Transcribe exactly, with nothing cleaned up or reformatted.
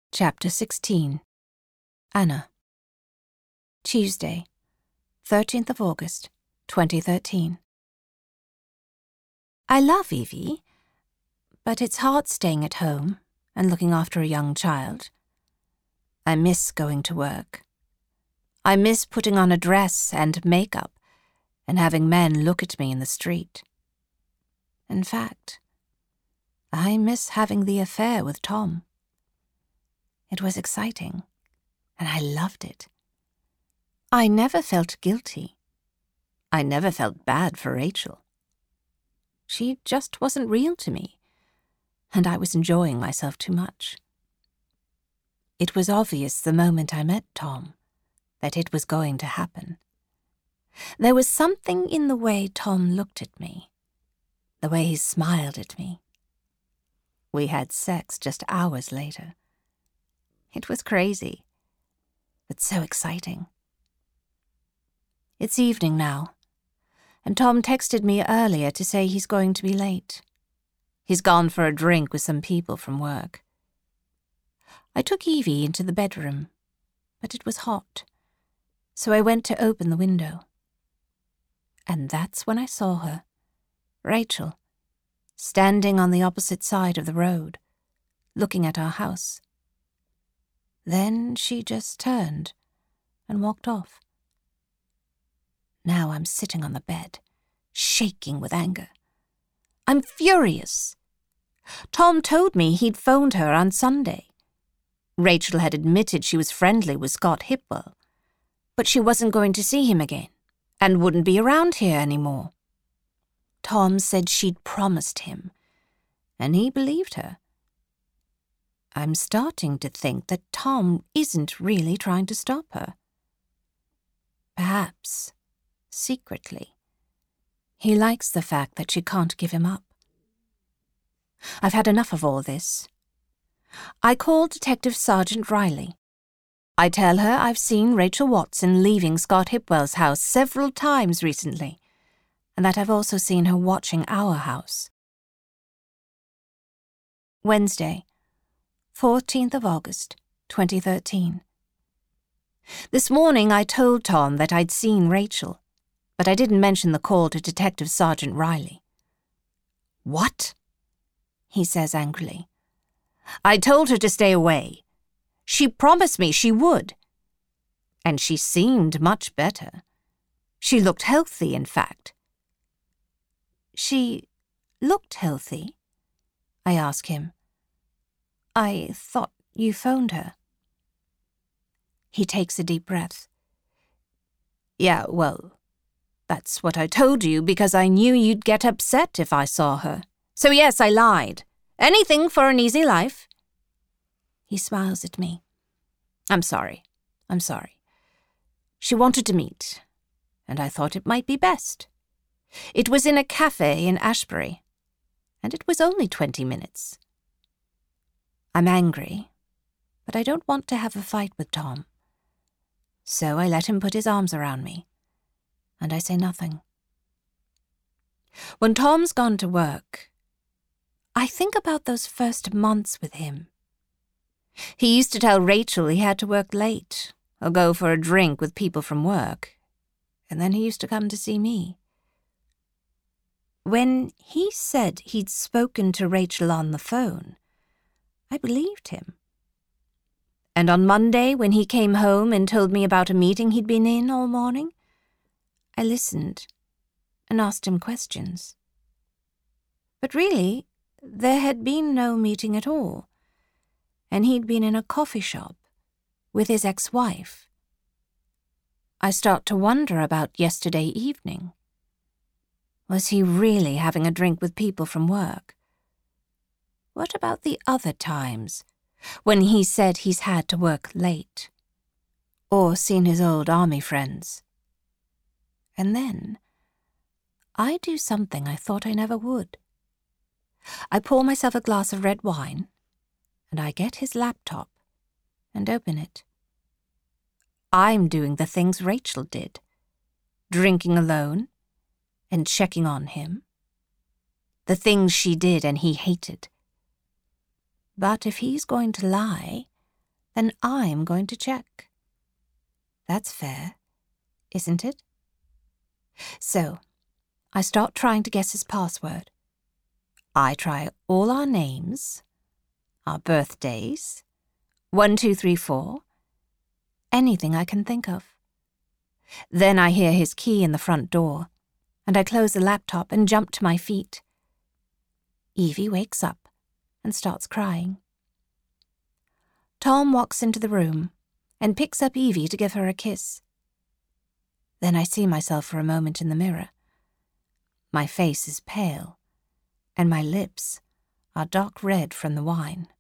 Chapter sixteen. Anna. Tuesday, thirteenth of August, twenty thirteen. I love Evie, but it's hard staying at home and looking after a young child. I miss going to work. I miss putting on a dress and makeup and having men look at me in the street. In fact, I miss having the affair with Tom. It was exciting, and I loved it. I never felt guilty. I never felt bad for Rachel. She just wasn't real to me, and I was enjoying myself too much. It was obvious the moment I met Tom that it was going to happen. There was something in the way Tom looked at me, the way he smiled at me. We had sex just hours later. It was crazy, but so exciting. It's evening now, and Tom texted me earlier to say he's going to be late. He's gone for a drink with some people from work. I took Evie into the bedroom, but it was hot, so I went to open the window. And that's when I saw her, Rachel, standing on the opposite side of the road, looking at our house. Then she just turned and walked off. Now I'm sitting on the bed, shaking with anger. I'm furious. Tom told me he'd phoned her on Sunday. Rachel had admitted she was friendly with Scott Hipwell, but she wasn't going to see him again and wouldn't be around here anymore. Tom said she'd promised him, and he believed her. I'm starting to think that Tom isn't really trying to stop her. Perhaps, secretly, he likes the fact that she can't give him up. I've had enough of all this. I call Detective Sergeant Riley. I tell her I've seen Rachel Watson leaving Scott Hipwell's house several times recently, and that I've also seen her watching our house. Wednesday, fourteenth of August, twenty thirteen. This morning I told Tom that I'd seen Rachel, but I didn't mention the call to Detective Sergeant Riley. What? He says angrily. I told her to stay away. She promised me she would. And she seemed much better. She looked healthy, in fact. She looked healthy? I ask him. I thought you phoned her. He takes a deep breath. Yeah, well, that's what I told you because I knew you'd get upset if I saw her. So yes, I lied. Anything for an easy life. He smiles at me. I'm sorry. I'm sorry. She wanted to meet, and I thought it might be best. It was in a cafe in Ashbury, and it was only twenty minutes. I'm angry, but I don't want to have a fight with Tom. So I let him put his arms around me, and I say nothing. When Tom's gone to work, I think about those first months with him. He used to tell Rachel he had to work late or go for a drink with people from work, and then he used to come to see me. When he said he'd spoken to Rachel on the phone, I believed him. And on Monday, when he came home and told me about a meeting he'd been in all morning, I listened and asked him questions. But really, there had been no meeting at all, and he'd been in a coffee shop with his ex-wife. I start to wonder about yesterday evening. Was he really having a drink with people from work? What about the other times, when he said he's had to work late, or seen his old army friends? And then, I do something I thought I never would. I pour myself a glass of red wine, and I get his laptop and open it. I'm doing the things Rachel did, drinking alone and checking on him. The things she did and he hated. But if he's going to lie, then I'm going to check. That's fair, isn't it? So, I start trying to guess his password. I try all our names, our birthdays, one, two, three, four, anything I can think of. Then I hear his key in the front door, and I close the laptop and jump to my feet. Evie wakes up and starts crying. Tom walks into the room and picks up Evie to give her a kiss. Then I see myself for a moment in the mirror. My face is pale, and my lips are dark red from the wine.